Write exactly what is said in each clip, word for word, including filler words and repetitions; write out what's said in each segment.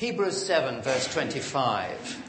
Hebrews seven, verse twenty-five.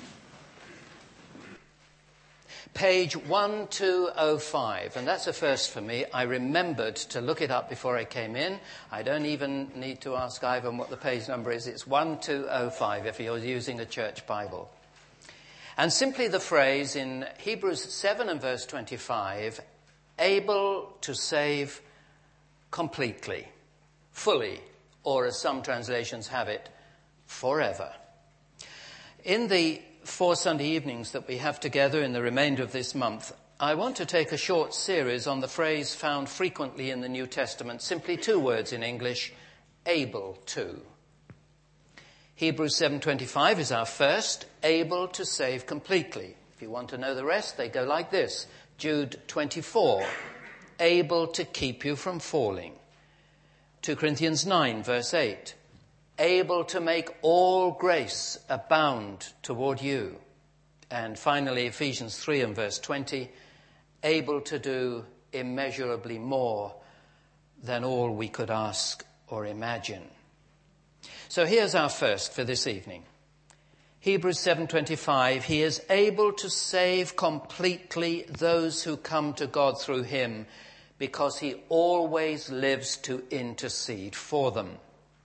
Page one two oh five, and that's a first for me. I remembered to look it up before I came in. I don't even need to ask Ivan what the page number is. It's one two oh five if you're using a church Bible. And simply the phrase in Hebrews seven and verse twenty-five, able to save completely, fully, or as some translations have it, forever. In the four Sunday evenings that we have together in the remainder of this month, I want to take a short series on the phrase found frequently in the New Testament, simply two words in English, able to. Hebrews seven twenty-five is our first, able to save completely. If you want to know the rest, they go like this. Jude twenty-four, able to keep you from falling. Second Corinthians nine, verse eight, able to make all grace abound toward you. And finally, Ephesians three and verse twenty, able to do immeasurably more than all we could ask or imagine. So here's our first for this evening. Hebrews seven twenty-five, he is able to save completely those who come to God through him, because he always lives to intercede for them.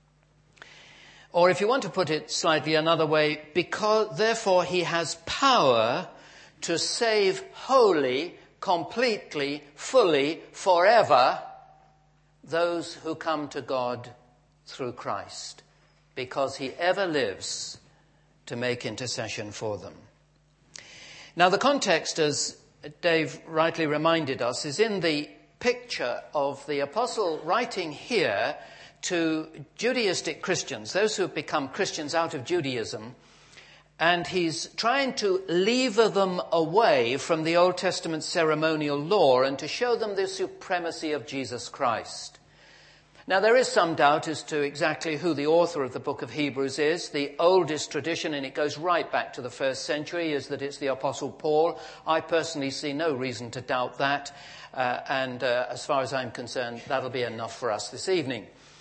Or if you want to put it slightly another way, because therefore he has power to save wholly, completely, fully, forever those who come to God through Christ, because he ever lives to make intercession for them. Now the context, as Dave rightly reminded us, is in the picture of the apostle writing here to Judaistic Christians, those who have become Christians out of Judaism, and he's trying to lever them away from the Old Testament ceremonial law and to show them the supremacy of Jesus Christ. Now, there is some doubt as to exactly who the author of the book of Hebrews is. The oldest tradition, and it goes right back to the first century, is that it's the Apostle Paul. I personally see no reason to doubt that, uh, and uh, as far as I'm concerned, that'll be enough for us this evening.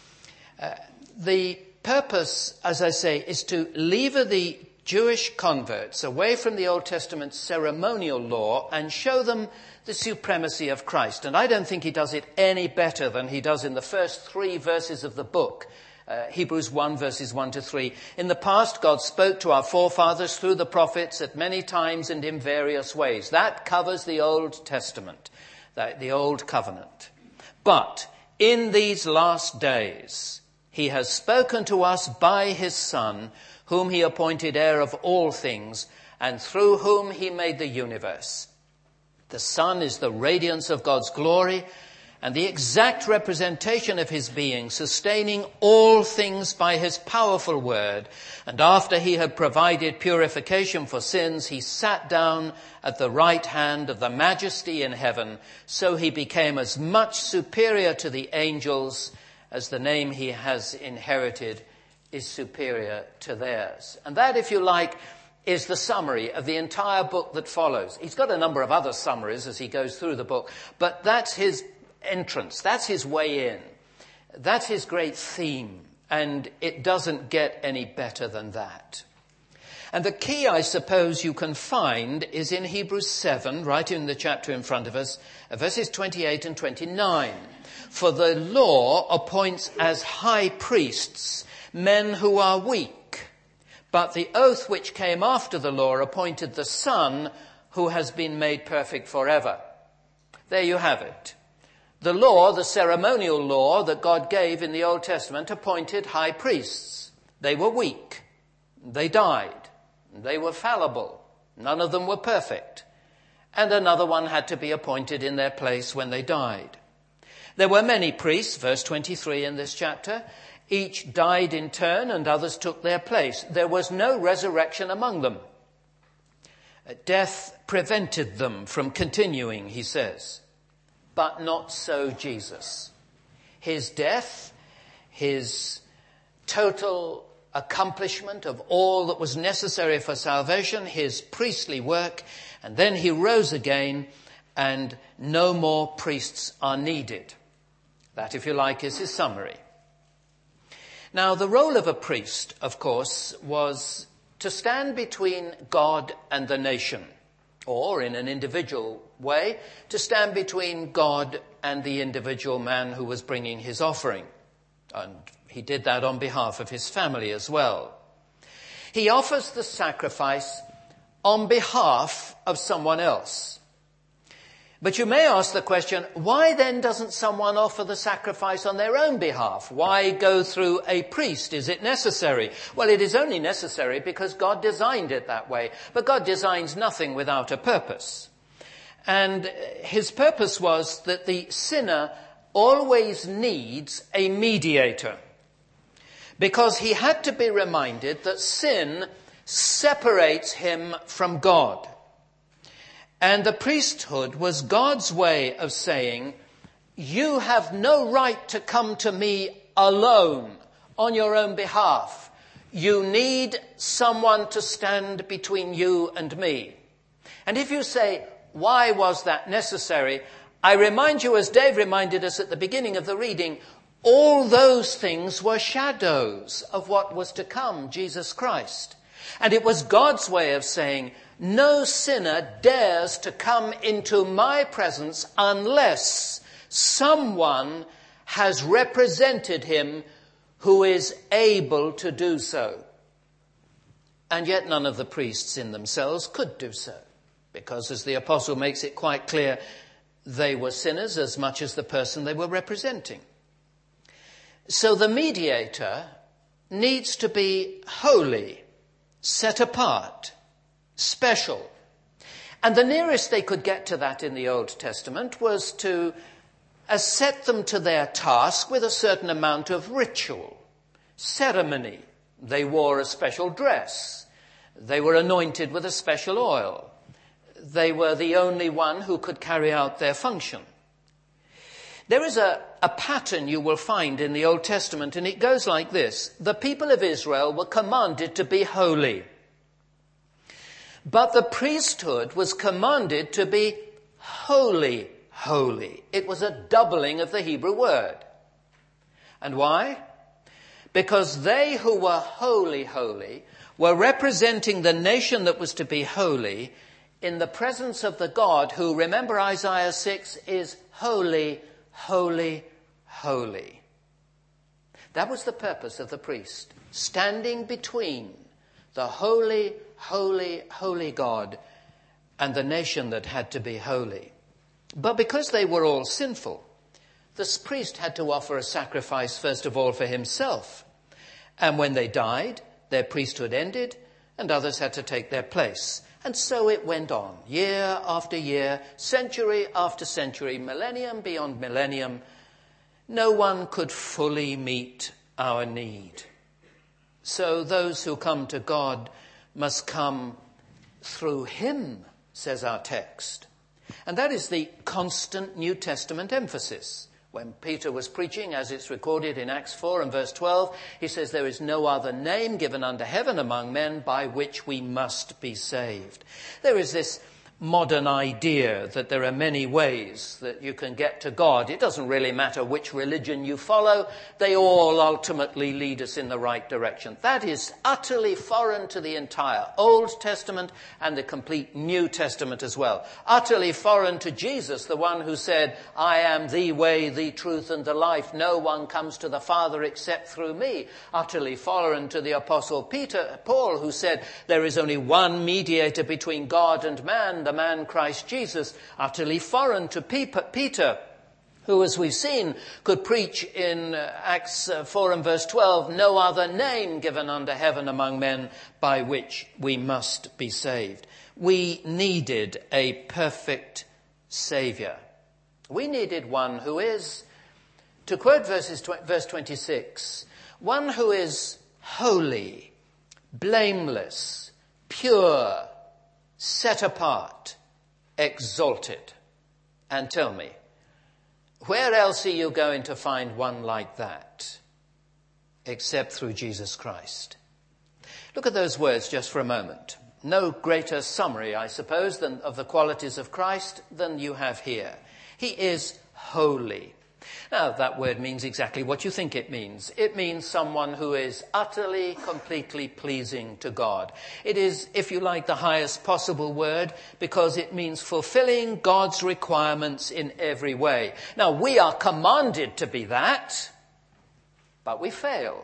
Uh, the purpose, as I say, is to lever the Jewish converts away from the Old Testament ceremonial law and show them the supremacy of Christ. And I don't think he does it any better than he does in the first three verses of the book. Uh, Hebrews one, verses one to three. In the past, God spoke to our forefathers through the prophets at many times and in various ways. That covers the Old Testament, the, the Old Covenant. But in these last days, he has spoken to us by his Son, whom he appointed heir of all things, and through whom he made the universe. The Son is the radiance of God's glory and the exact representation of his being, sustaining all things by his powerful word. And after he had provided purification for sins, he sat down at the right hand of the Majesty in heaven. So he became as much superior to the angels as the name he has inherited is superior to theirs. And that, if you like, is the summary of the entire book that follows. He's got a number of other summaries as he goes through the book, but that's his entrance. That's his way in. That's his great theme, and it doesn't get any better than that. And the key, I suppose, you can find is in Hebrews seven, right in the chapter in front of us, verses twenty-eight and twenty-nine. For the law appoints as high priests men who are weak, but the oath which came after the law appointed the Son who has been made perfect forever. There you have it. The law, the ceremonial law that God gave in the Old Testament, appointed high priests. They were weak. They died. They were fallible. None of them were perfect. And another one had to be appointed in their place when they died. There were many priests, verse twenty-three in this chapter. Each died in turn and others took their place. There was no resurrection among them. Death prevented them from continuing, he says. But not so Jesus. His death, his total accomplishment of all that was necessary for salvation, his priestly work, and then he rose again, and no more priests are needed. That, if you like, is his summary. Now, the role of a priest, of course, was to stand between God and the nation, or in an individual way, to stand between God and the individual man who was bringing his offering. And he did that on behalf of his family as well. He offers the sacrifice on behalf of someone else. But you may ask the question, why then doesn't someone offer the sacrifice on their own behalf? Why go through a priest? Is it necessary? Well, it is only necessary because God designed it that way. But God designs nothing without a purpose. And his purpose was that the sinner always needs a mediator, because he had to be reminded that sin separates him from God. And the priesthood was God's way of saying, you have no right to come to me alone on your own behalf. You need someone to stand between you and me. And if you say, why was that necessary? I remind you, as Dave reminded us at the beginning of the reading, all those things were shadows of what was to come, Jesus Christ. And it was God's way of saying, no sinner dares to come into my presence unless someone has represented him who is able to do so. And yet none of the priests in themselves could do so, because as the apostle makes it quite clear, they were sinners as much as the person they were representing. So the mediator needs to be holy, set apart, special. And the nearest they could get to that in the Old Testament was to uh, set them to their task with a certain amount of ritual, ceremony. They wore a special dress. They were anointed with a special oil. They were the only one who could carry out their function. There is a, a pattern you will find in the Old Testament, and it goes like this. The people of Israel were commanded to be holy, but the priesthood was commanded to be holy, holy. It was a doubling of the Hebrew word. And why? Because they who were holy, holy, were representing the nation that was to be holy in the presence of the God who, remember Isaiah six, is holy, holy, holy. That was the purpose of the priest, standing between the holy, holy, holy God and the nation that had to be holy. But because they were all sinful, this priest had to offer a sacrifice first of all for himself. And when they died, their priesthood ended and others had to take their place. And so it went on, year after year, century after century, millennium beyond millennium. No one could fully meet our need. So those who come to God must come through him, says our text. And that is the constant New Testament emphasis. When Peter was preaching, as it's recorded in Acts four and verse twelve, he says, there is no other name given under heaven among men by which we must be saved. There is this modern idea that there are many ways that you can get to God. It doesn't really matter which religion you follow. They all ultimately lead us in the right direction. That is utterly foreign to the entire Old Testament and the complete New Testament as well. Utterly foreign to Jesus, the one who said, I am the way, the truth, and the life. No one comes to the Father except through me. Utterly foreign to the Apostle Peter, Paul, who said, there is only one mediator between God and man, the man Christ Jesus. Utterly foreign to Peter, who, as we've seen, could preach in Acts four and verse twelve, no other name given under heaven among men by which we must be saved. We needed a perfect Saviour. We needed one who is, to quote verses, verse twenty-six, one who is holy, blameless, pure, set apart, exalted. And tell me, where else are you going to find one like that except through Jesus Christ? Look at those words just for a moment. No greater summary, I suppose, than of the qualities of Christ than you have here. He is holy. Now, that word means exactly what you think it means. It means someone who is utterly, completely pleasing to God. It is, if you like, the highest possible word because it means fulfilling God's requirements in every way. Now, we are commanded to be that, but we fail.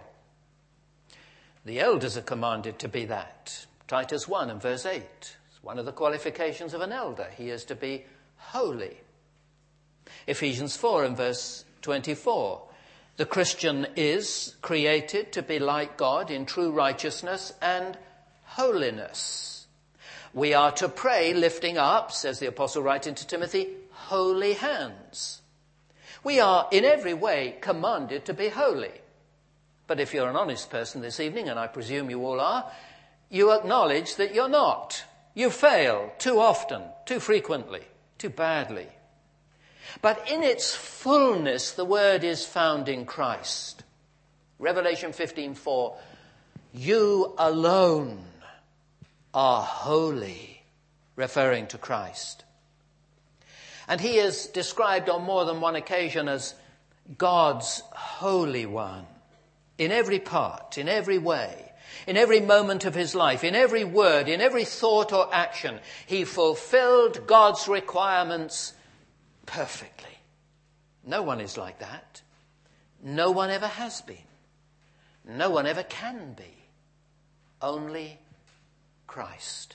The elders are commanded to be that. Titus one and verse eight. It's one of the qualifications of an elder. He is to be holy. Ephesians four and verse twenty-four. The Christian is created to be like God in true righteousness and holiness. We are to pray lifting up, says the apostle writing to Timothy, holy hands. We are in every way commanded to be holy. But if you're an honest person this evening, and I presume you all are, you acknowledge that you're not. You fail too often, too frequently, too badly. But in its fullness, the word is found in Christ. Revelation fifteen four, you alone are holy, referring to Christ. And he is described on more than one occasion as God's Holy One. In every part, in every way, in every moment of his life, in every word, in every thought or action, he fulfilled God's requirements perfectly. No one is like that. No one ever has been. No one ever can be. Only Christ.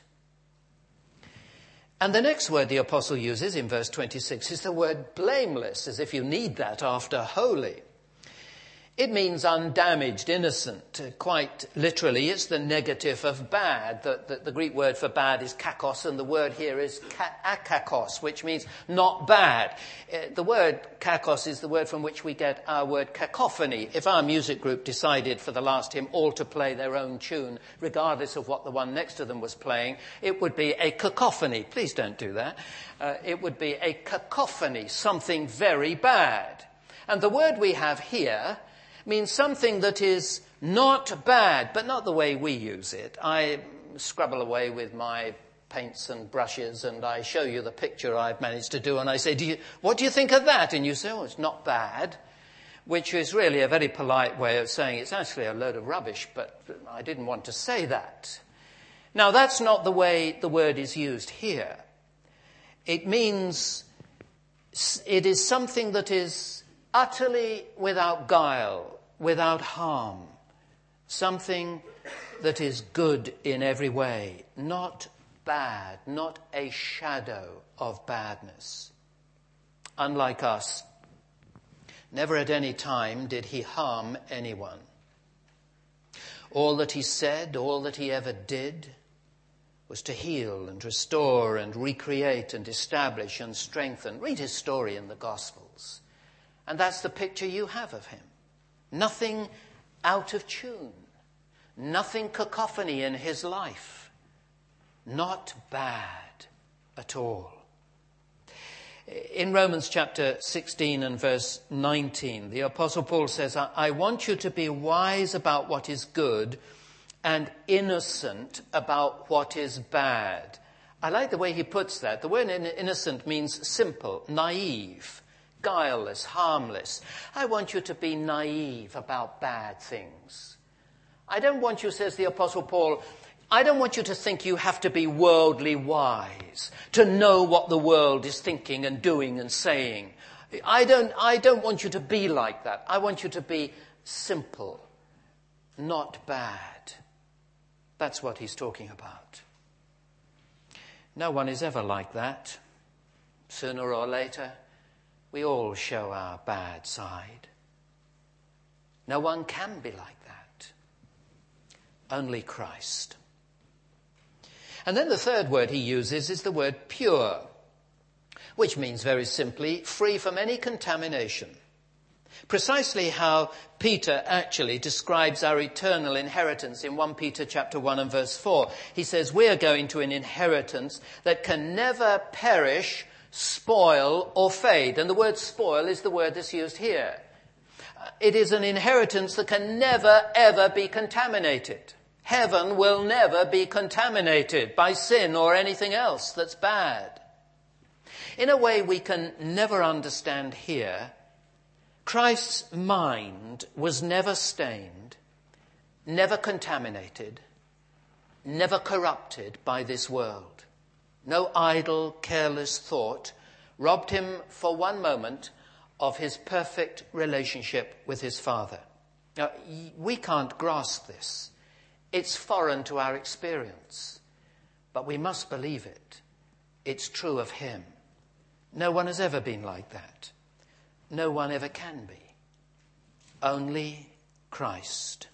And the next word the apostle uses in verse twenty-six is the word blameless, as if you need that after holy. It means undamaged, innocent. Uh, quite literally, it's the negative of bad. The, the, the Greek word for bad is kakos, and the word here is ka- akakos, which means not bad. Uh, the word kakos is the word from which we get our word cacophony. If our music group decided for the last hymn all to play their own tune, regardless of what the one next to them was playing, it would be a cacophony. Please don't do that. Uh, it would be a cacophony, something very bad. And the word we have here means something that is not bad, but not the way we use it. I scrabble away with my paints and brushes and I show you the picture I've managed to do and I say, do you, what do you think of that? And you say, oh, it's not bad, which is really a very polite way of saying it's actually a load of rubbish, but I didn't want to say that. Now, that's not the way the word is used here. It means it is something that is utterly without guile, without harm, something that is good in every way, not bad, not a shadow of badness. Unlike us, never at any time did he harm anyone. All that he said, all that he ever did, was to heal and restore and recreate and establish and strengthen. Read his story in the Gospels. And that's the picture you have of him. Nothing out of tune. Nothing cacophony in his life. Not bad at all. In Romans chapter sixteen and verse nineteen, the Apostle Paul says, I want you to be wise about what is good and innocent about what is bad. I like the way he puts that. The word innocent means simple, naive, guileless, harmless. I want you to be naive about bad things. I don't want you, says the Apostle Paul, I don't want you to think you have to be worldly wise, to know what the world is thinking and doing and saying. I don't, I don't want you to be like that. I want you to be simple, not bad. That's what he's talking about. No one is ever like that. Sooner or later, we all show our bad side. No one can be like that. Only Christ. And then the third word he uses is the word pure, which means very simply free from any contamination. Precisely how Peter actually describes our eternal inheritance in First Peter chapter one and verse four. He says we are going to an inheritance that can never perish, spoil or fade. And the word spoil is the word that's used here. It is an inheritance that can never ever be contaminated. Heaven will never be contaminated by sin or anything else that's bad. In a way we can never understand here, Christ's mind was never stained, never contaminated, never corrupted by this world. No idle, careless thought robbed him for one moment of his perfect relationship with his Father. Now, we can't grasp this. It's foreign to our experience, but we must believe it. It's true of him. No one has ever been like that. No one ever can be. Only Christ.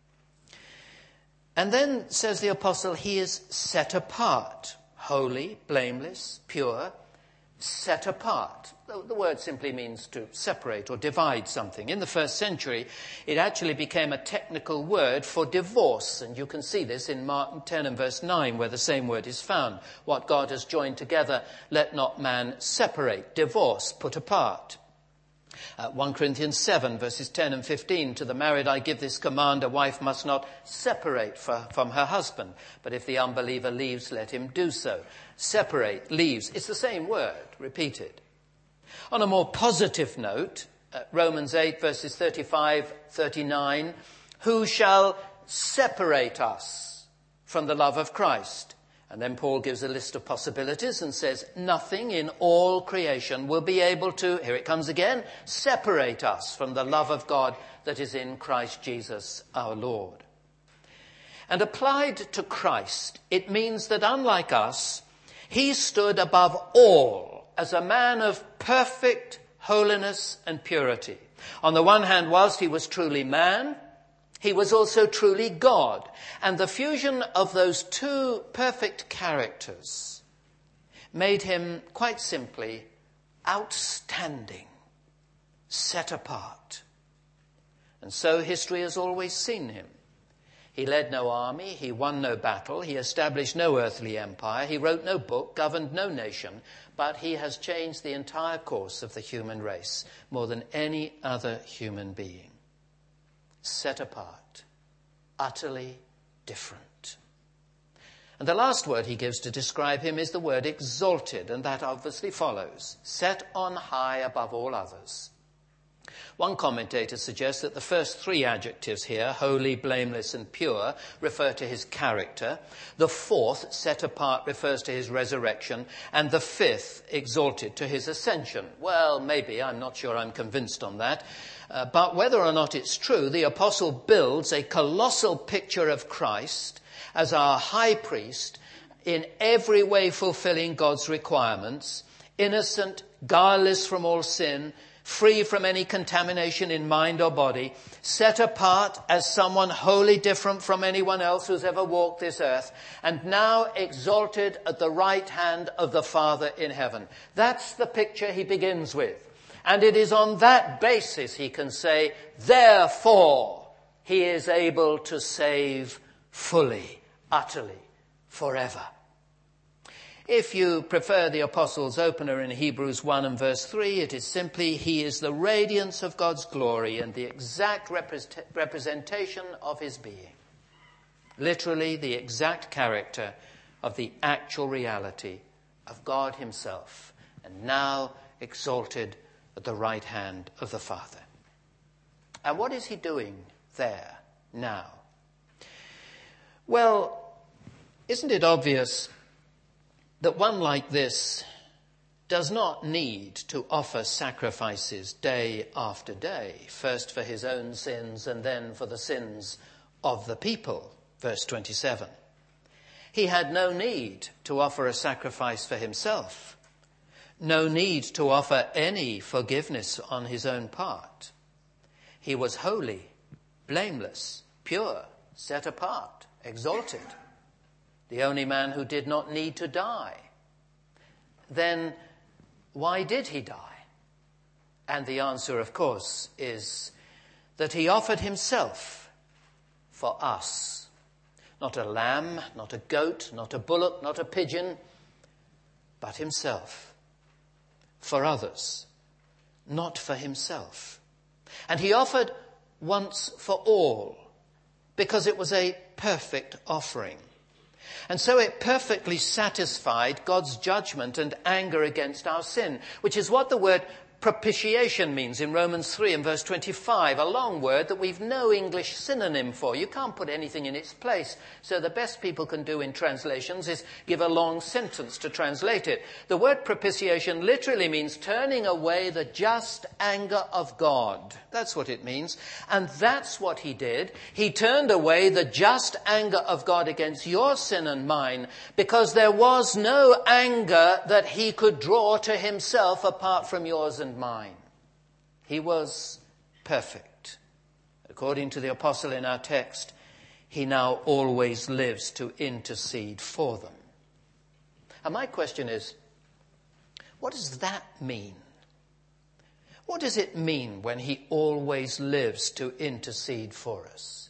And then, says the apostle, he is set apart, holy, blameless, pure, set apart. The word simply means to separate or divide something. In the first century, it actually became a technical word for divorce. And you can see this in Mark ten and verse nine, where the same word is found. What God has joined together, let not man separate, divorce, put apart. Uh, First Corinthians seven, verses ten and fifteen, to the married I give this command, a wife must not separate for, from her husband, but if the unbeliever leaves, let him do so. Separate, leaves, it's the same word, repeated. On a more positive note, uh, Romans eight, verses thirty-five, thirty-nine, who shall separate us from the love of Christ? And then Paul gives a list of possibilities and says, nothing in all creation will be able to, here it comes again, separate us from the love of God that is in Christ Jesus our Lord. And applied to Christ, it means that unlike us, he stood above all as a man of perfect holiness and purity. On the one hand, whilst he was truly man, he was also truly God. And the fusion of those two perfect characters made him, quite simply, outstanding, set apart. And so history has always seen him. He led no army, he won no battle, he established no earthly empire, he wrote no book, governed no nation, but he has changed the entire course of the human race more than any other human being. Set apart, utterly different. And the last word he gives to describe him is the word exalted, and that obviously follows, set on high above all others. One commentator suggests that the first three adjectives here, holy, blameless, and pure, refer to his character. The fourth, set apart, refers to his resurrection. And the fifth, exalted, to his ascension. Well, maybe, I'm not sure I'm convinced on that. Uh, but whether or not it's true, the apostle builds a colossal picture of Christ as our high priest, in every way fulfilling God's requirements, innocent, guileless from all sin, free from any contamination in mind or body, set apart as someone wholly different from anyone else who's ever walked this earth, and now exalted at the right hand of the Father in heaven. That's the picture he begins with. And it is on that basis he can say, therefore, he is able to save fully, utterly, forever. If you prefer the apostle's opener in Hebrews one and verse three, it is simply, he is the radiance of God's glory and the exact repre- representation of his being. Literally, the exact character of the actual reality of God himself, and now exalted at the right hand of the Father. And what is he doing there now? Well, isn't it obvious that one like this does not need to offer sacrifices day after day, first for his own sins and then for the sins of the people, verse twenty-seven. He had no need to offer a sacrifice for himself, no need to offer any forgiveness on his own part. He was holy, blameless, pure, set apart, exalted. The only man who did not need to die. Then why did he die? And the answer, of course, is that he offered himself for us. Not a lamb, not a goat, not a bullock, not a pigeon, but himself. For others, not for himself. And he offered once for all, because it was a perfect offering. And so it perfectly satisfied God's judgment and anger against our sin, which is what the word propitiation means in Romans three and verse twenty-five, a long word that we've no English synonym for. You can't put anything in its place. So the best people can do in translations is give a long sentence to translate it. The word propitiation literally means turning away the just anger of God. That's what it means. And that's what he did. He turned away the just anger of God against your sin and mine, because there was no anger that he could draw to himself apart from yours and mine. He was perfect. According to the apostle in our text, he now always lives to intercede for them. And my question is, what does that mean? What does it mean when he always lives to intercede for us?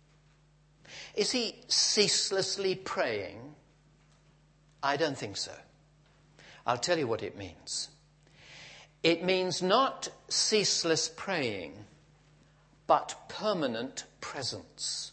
Is he ceaselessly praying? I don't think so. I'll tell you what it means. It means not ceaseless praying, but permanent presence.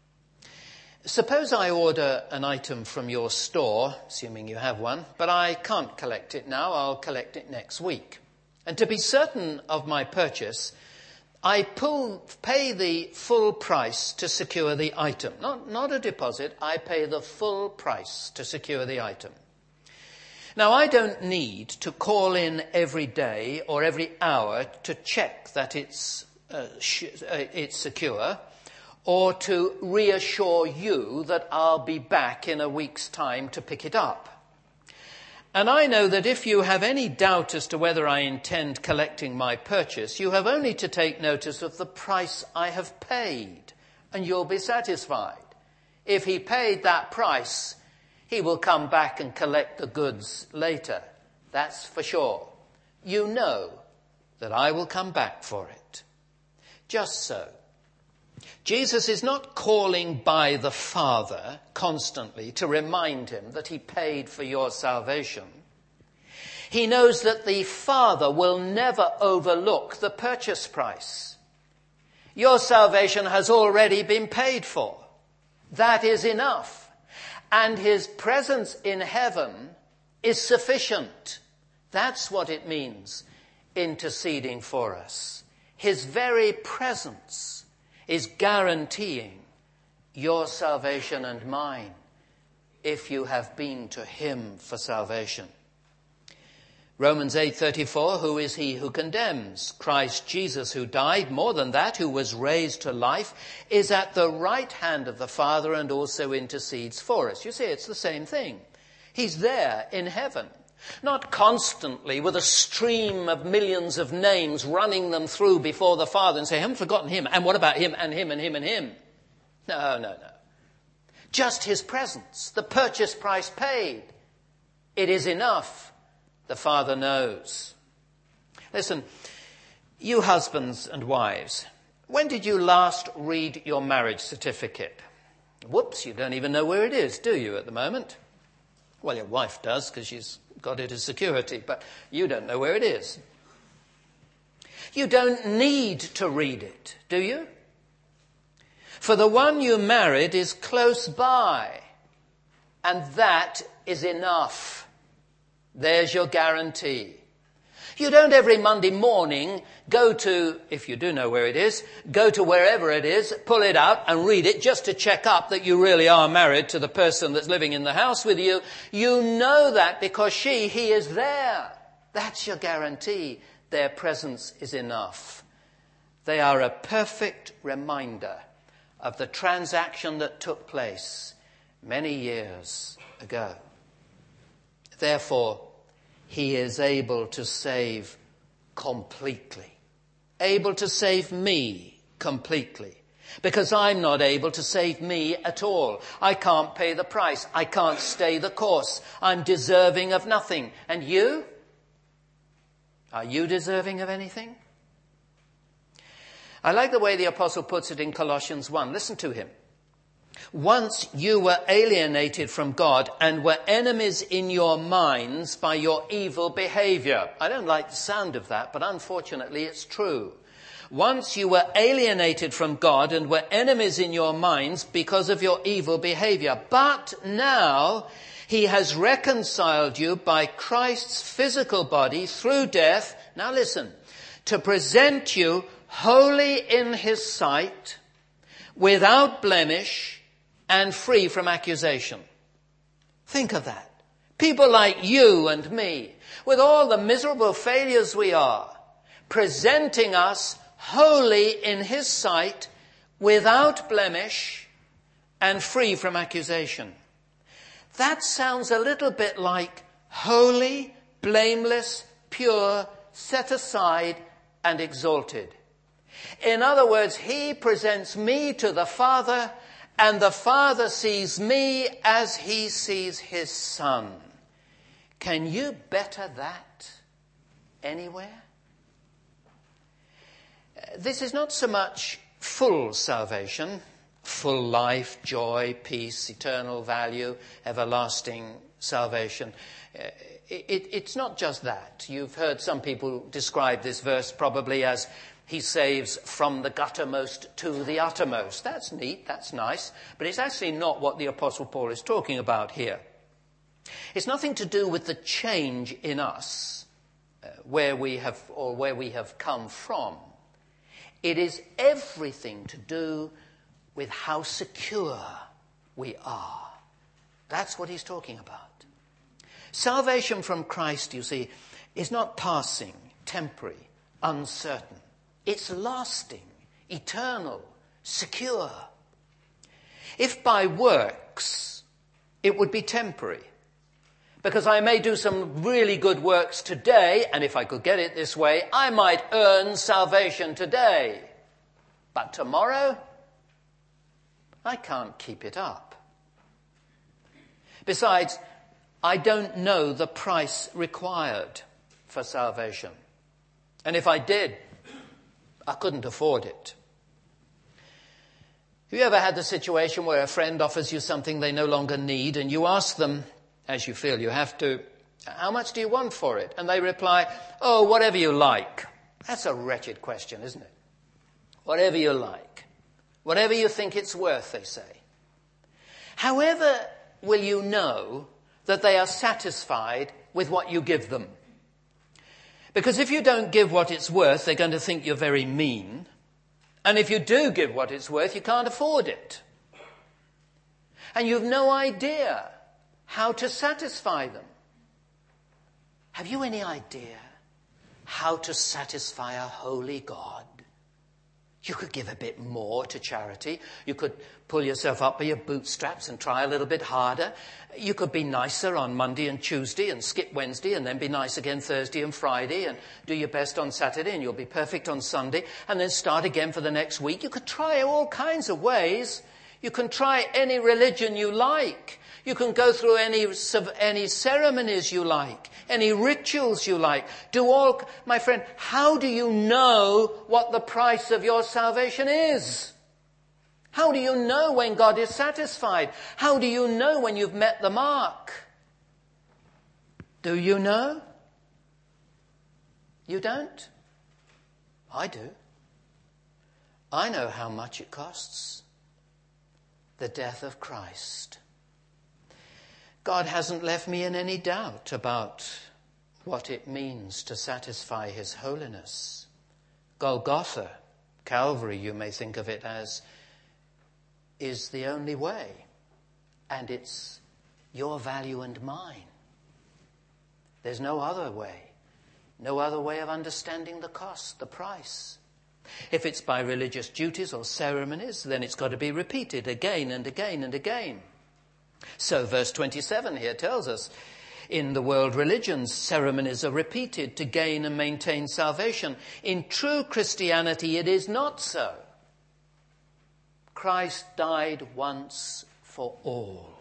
Suppose I order an item from your store, assuming you have one, but I can't collect it now. I'll collect it next week. And to be certain of my purchase, I pull, pay the full price to secure the item. Not, not a deposit. I pay the full price to secure the item. Now, I don't need to call in every day or every hour to check that it's, uh, sh- uh, it's secure, or to reassure you that I'll be back in a week's time to pick it up. And I know that if you have any doubt as to whether I intend collecting my purchase, you have only to take notice of the price I have paid, and you'll be satisfied. If he paid that price, he will come back and collect the goods later. That's for sure. You know that I will come back for it. Just so. Jesus is not calling by the Father constantly to remind him that he paid for your salvation. He knows that the Father will never overlook the purchase price. Your salvation has already been paid for. That is enough. And his presence in heaven is sufficient. That's what it means, interceding for us. His very presence is guaranteeing your salvation and mine if you have been to him for salvation. Romans eight thirty-four, who is he who condemns? Christ Jesus, who died, more than that, who was raised to life, is at the right hand of the Father and also intercedes for us. You see, it's the same thing. He's there in heaven, not constantly with a stream of millions of names running them through before the Father and say, I haven't forgotten him, and what about him, and him, and him, and him? No, no, no. Just his presence, the purchase price paid. It is enough. The Father knows. Listen, you husbands and wives, when did you last read your marriage certificate? Whoops, you don't even know where it is, do you, at the moment? Well, your wife does, because she's got it as security, but you don't know where it is. You don't need to read it, do you? For the one you married is close by, and that is enough. There's your guarantee. You don't every Monday morning go to, if you do know where it is, go to wherever it is, pull it out and read it just to check up that you really are married to the person that's living in the house with you. You know that because she, he is there. That's your guarantee. Their presence is enough. They are a perfect reminder of the transaction that took place many years ago. Therefore, he is able to save completely. Able to save me completely. Because I'm not able to save me at all. I can't pay the price. I can't stay the course. I'm deserving of nothing. And you? Are you deserving of anything? I like the way the apostle puts it in Colossians one. Listen to him. Once you were alienated from God and were enemies in your minds by your evil behavior. I don't like the sound of that, but unfortunately it's true. Once you were alienated from God and were enemies in your minds because of your evil behavior. But now he has reconciled you by Christ's physical body through death. Now listen, to present you holy in his sight, without blemish, and free from accusation. Think of that. People like you and me, with all the miserable failures we are, presenting us holy in his sight, without blemish, and free from accusation. That sounds a little bit like holy, blameless, pure, set aside, and exalted. In other words, he presents me to the Father, and the Father sees me as he sees his Son. Can you better that anywhere? This is not so much full salvation, full life, joy, peace, eternal value, everlasting salvation. It, it, it's not just that. You've heard some people describe this verse probably as he saves from the guttermost to the uttermost. That's neat, that's nice, but it's actually not what the Apostle Paul is talking about here. It's nothing to do with the change in us, uh, where we have, or where we have come from. It is everything to do with how secure we are. That's what he's talking about. Salvation from Christ, you see, is not passing, temporary, uncertain. It's lasting, eternal, secure. If by works, it would be temporary. Because I may do some really good works today, and if I could get it this way, I might earn salvation today. But tomorrow, I can't keep it up. Besides, I don't know the price required for salvation. And if I did, I couldn't afford it. Have you ever had the situation where a friend offers you something they no longer need, and you ask them, as you feel you have to, how much do you want for it? And they reply, oh, whatever you like. That's a wretched question, isn't it? Whatever you like. Whatever you think it's worth, they say. However will you know that they are satisfied with what you give them? Because if you don't give what it's worth, they're going to think you're very mean. And if you do give what it's worth, you can't afford it. And you've no idea how to satisfy them. Have you any idea how to satisfy a holy God? You could give a bit more to charity. You could pull yourself up by your bootstraps and try a little bit harder. You could be nicer on Monday and Tuesday and skip Wednesday and then be nice again Thursday and Friday and do your best on Saturday and you'll be perfect on Sunday and then start again for the next week. You could try all kinds of ways. You can try any religion you like. You can go through any any ceremonies you like, any rituals you like. Do all, my friend, how do you know what the price of your salvation is? How do you know when God is satisfied? How do you know when you've met the mark? Do you know? You don't? I do. I know how much it costs. The death of Christ. God hasn't left me in any doubt about what it means to satisfy his holiness. Golgotha, Calvary, you may think of it as, is the only way. And it's your value and mine. There's no other way. No other way of understanding the cost, the price. If it's by religious duties or ceremonies, then it's got to be repeated again and again and again. So verse twenty-seven here tells us, in the world religions, ceremonies are repeated to gain and maintain salvation. In true Christianity, it is not so. Christ died once for all.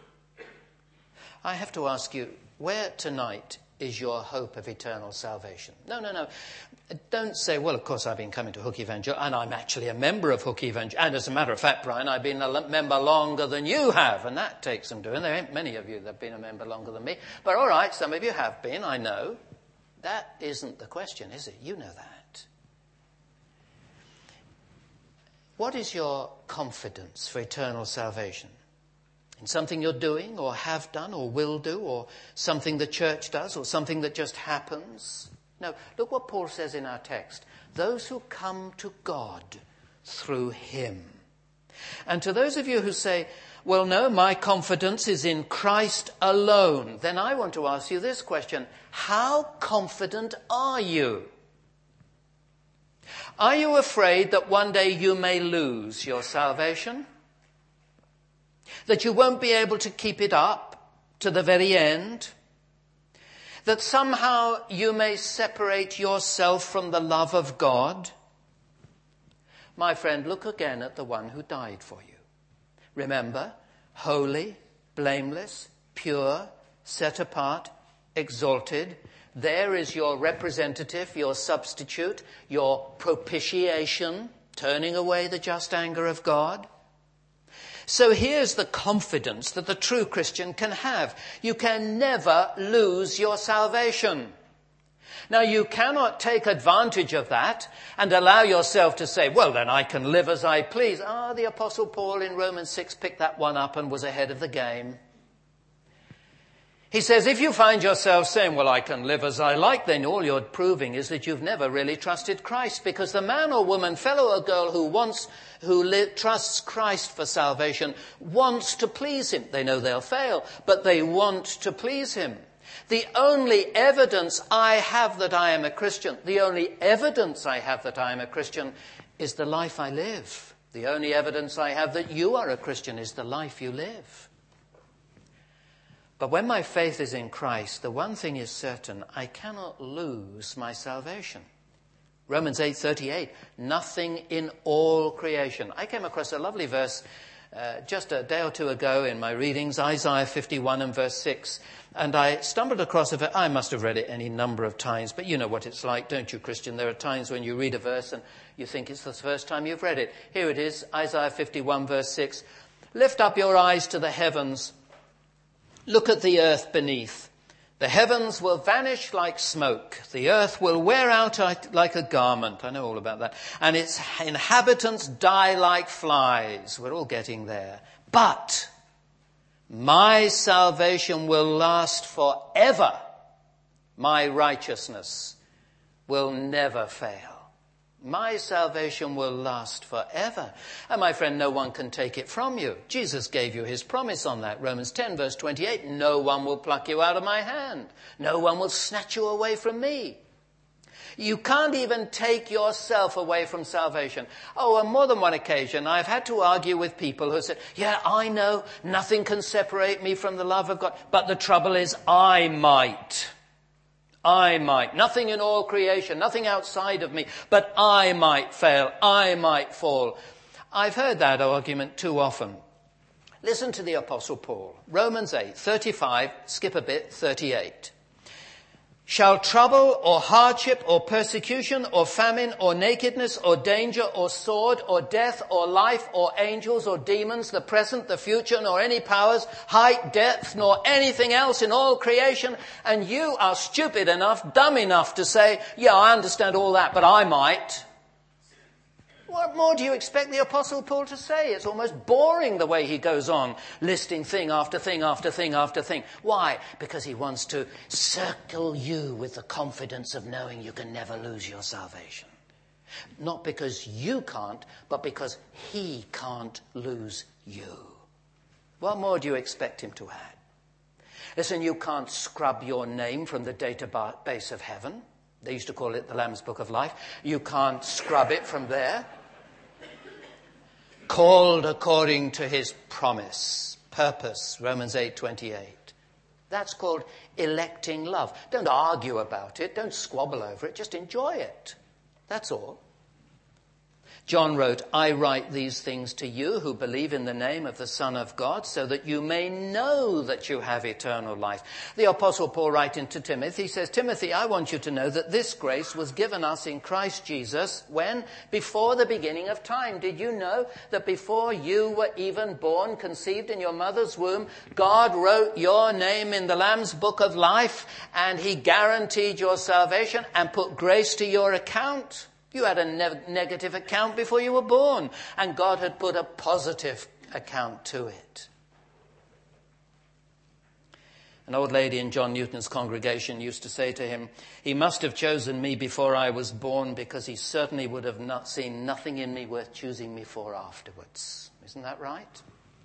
I have to ask you, where tonight is your hope of eternal salvation? No, no, no. Don't say, well, of course, I've been coming to Hook Evangel, and I'm actually a member of Hook Evangel. And as a matter of fact, Brian, I've been a member longer than you have, and that takes some doing. There ain't many of you that have been a member longer than me. But all right, some of you have been, I know. That isn't the question, is it? You know that. What is your confidence for eternal salvation? In something you're doing or have done or will do, or something the church does, or something that just happens? No, look what Paul says in our text. Those who come to God through him. And to those of you who say, well, no, my confidence is in Christ alone, then I want to ask you this question. How confident are you? Are you afraid that one day you may lose your salvation? That you won't be able to keep it up to the very end? That somehow you may separate yourself from the love of God? My friend, look again at the one who died for you. Remember, holy, blameless, pure, set apart, exalted. There is your representative, your substitute, your propitiation, turning away the just anger of God. So here's the confidence that the true Christian can have. You can never lose your salvation. Now, you cannot take advantage of that and allow yourself to say, well, then I can live as I please. Ah, the Apostle Paul in Romans six picked that one up and was ahead of the game. He says, if you find yourself saying, well, I can live as I like, then all you're proving is that you've never really trusted Christ, because the man or woman, fellow or girl who wants, who li- trusts Christ for salvation wants to please him. They know they'll fail, but they want to please him. The only evidence I have that I am a Christian, the only evidence I have that I am a Christian is the life I live. The only evidence I have that you are a Christian is the life you live. But when my faith is in Christ, the one thing is certain, I cannot lose my salvation. Romans eight thirty-eight, nothing in all creation. I came across a lovely verse uh, just a day or two ago in my readings, Isaiah fifty-one and verse six. And I stumbled across it. I must have read it any number of times, but you know what it's like, don't you, Christian? There are times when you read a verse and you think it's the first time you've read it. Here it is, Isaiah fifty-one verse six. Lift up your eyes to the heavens. Look at the earth beneath. The heavens will vanish like smoke. The earth will wear out like a garment. I know all about that. And its inhabitants die like flies. We're all getting there. But my salvation will last forever. My righteousness will never fail. My salvation will last forever. And my friend, no one can take it from you. Jesus gave you his promise on that. Romans ten verse twenty-eight, no one will pluck you out of my hand. No one will snatch you away from me. You can't even take yourself away from salvation. Oh, on more than one occasion, I've had to argue with people who said, yeah, I know nothing can separate me from the love of God. But the trouble is, I might. I might. Nothing in all creation, nothing outside of me, but I might fail. I might fall. I've heard that argument too often. Listen to the Apostle Paul. Romans eight, thirty-five, skip a bit, thirty-eight. Shall trouble or hardship or persecution or famine or nakedness or danger or sword or death or life or angels or demons, the present, the future, nor any powers, height, depth, nor anything else in all creation, and you are stupid enough, dumb enough to say, yeah, I understand all that, but I might. What more do you expect the Apostle Paul to say? It's almost boring the way he goes on, listing thing after thing after thing after thing. Why? Because he wants to circle you with the confidence of knowing you can never lose your salvation. Not because you can't, but because he can't lose you. What more do you expect him to add? Listen, you can't scrub your name from the database of heaven. They used to call it the Lamb's Book of Life. You can't scrub it from there. Called according to his promise, purpose, Romans eight twenty-eight. That's called electing love. Don't argue about it. Don't squabble over it. Just enjoy it. That's all. John wrote, I write these things to you who believe in the name of the Son of God, so that you may know that you have eternal life. The Apostle Paul writing to Timothy, he says, Timothy, I want you to know that this grace was given us in Christ Jesus when? Before the beginning of time. Did you know that before you were even born, conceived in your mother's womb, God wrote your name in the Lamb's Book of Life, and he guaranteed your salvation and put grace to your account? You had a ne- negative account before you were born, and God had put a positive account to it. An old lady in John Newton's congregation used to say to him, he must have chosen me before I was born because he certainly would have not seen nothing in me worth choosing me for afterwards. Isn't that right?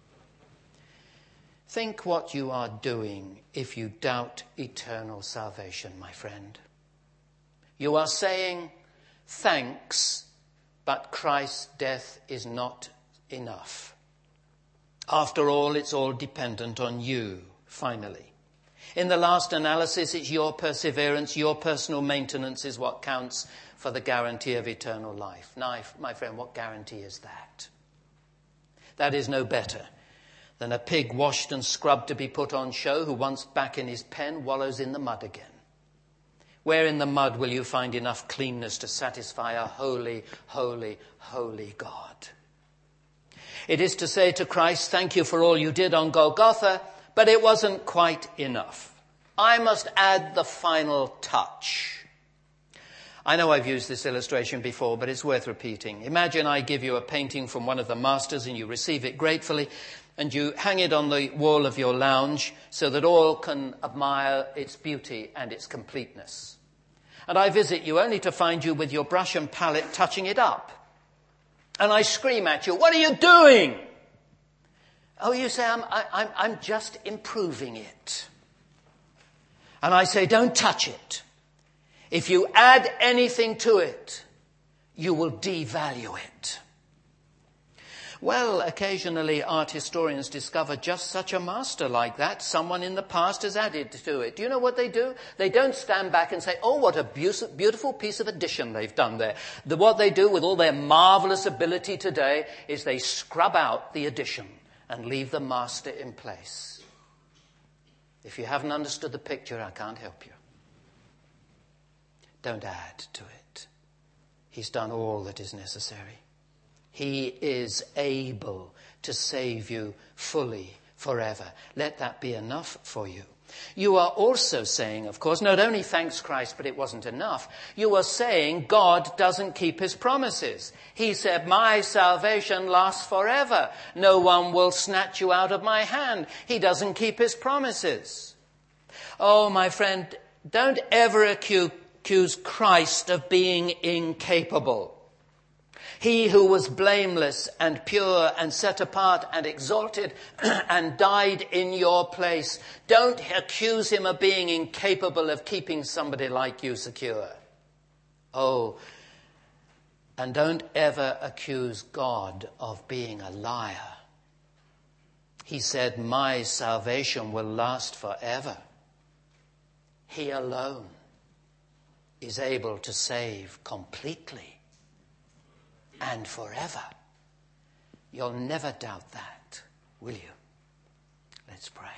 Think what you are doing if you doubt eternal salvation, my friend. You are saying, thanks, but Christ's death is not enough. After all, it's all dependent on you, finally. In the last analysis, it's your perseverance, your personal maintenance is what counts for the guarantee of eternal life. Now, my friend, what guarantee is that? That is no better than a pig washed and scrubbed to be put on show who once back in his pen wallows in the mud again. Where in the mud will you find enough cleanness to satisfy a holy, holy, holy God? It is to say to Christ, thank you for all you did on Golgotha, but it wasn't quite enough. I must add the final touch. I know I've used this illustration before, but it's worth repeating. Imagine I give you a painting from one of the masters and you receive it gratefully and you hang it on the wall of your lounge so that all can admire its beauty and its completeness. And I visit you only to find you with your brush and palette touching it up. And I scream at you, what are you doing? Oh, you say, I'm, I, I'm, I'm just improving it. And I say, don't touch it. If you add anything to it, you will devalue it. Well, occasionally art historians discover just such a master like that. Someone in the past has added to it. Do you know what they do? They don't stand back and say, oh, what a beautiful piece of addition they've done there. The, what they do with all their marvelous ability today is they scrub out the addition and leave the master in place. If you haven't understood the picture, I can't help you. Don't add to it. He's done all that is necessary. He is able to save you fully forever. Let that be enough for you. You are also saying, of course, not only thanks Christ, but it wasn't enough. You are saying God doesn't keep his promises. He said, my salvation lasts forever. No one will snatch you out of my hand. He doesn't keep his promises. Oh, my friend, don't ever accuse accuse Christ of being incapable. He who was blameless and pure and set apart and exalted and died in your place. Don't accuse him of being incapable of keeping somebody like you secure. Oh, and don't ever accuse God of being a liar. He said, my salvation will last forever. He alone is able to save completely and forever. You'll never doubt that, will you? Let's pray.